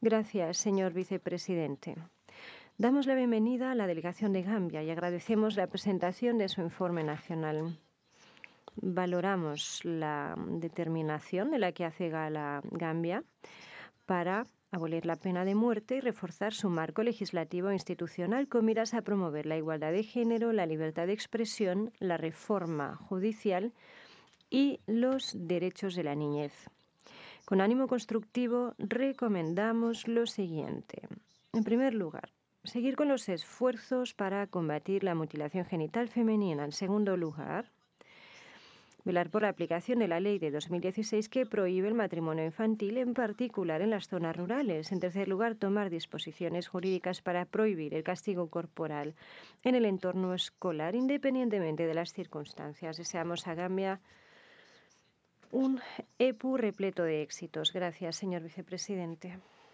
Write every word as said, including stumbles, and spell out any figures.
Gracias, señor vicepresidente. Damos la bienvenida a la delegación de Gambia y agradecemos la presentación de su informe nacional. Valoramos la determinación de la que hace gala Gambia para abolir la pena de muerte y reforzar su marco legislativo e institucional con miras a promover la igualdad de género, la libertad de expresión, la reforma judicial y los derechos de la niñez. Con ánimo constructivo, recomendamos lo siguiente. En primer lugar, seguir con los esfuerzos para combatir la mutilación genital femenina. En segundo lugar, velar por la aplicación de la ley de dos mil dieciséis que prohíbe el matrimonio infantil, en particular en las zonas rurales. En tercer lugar, tomar disposiciones jurídicas para prohibir el castigo corporal en el entorno escolar, independientemente de las circunstancias. Deseamos a Gambia un E P U repleto de éxitos. Gracias, señor vicepresidente.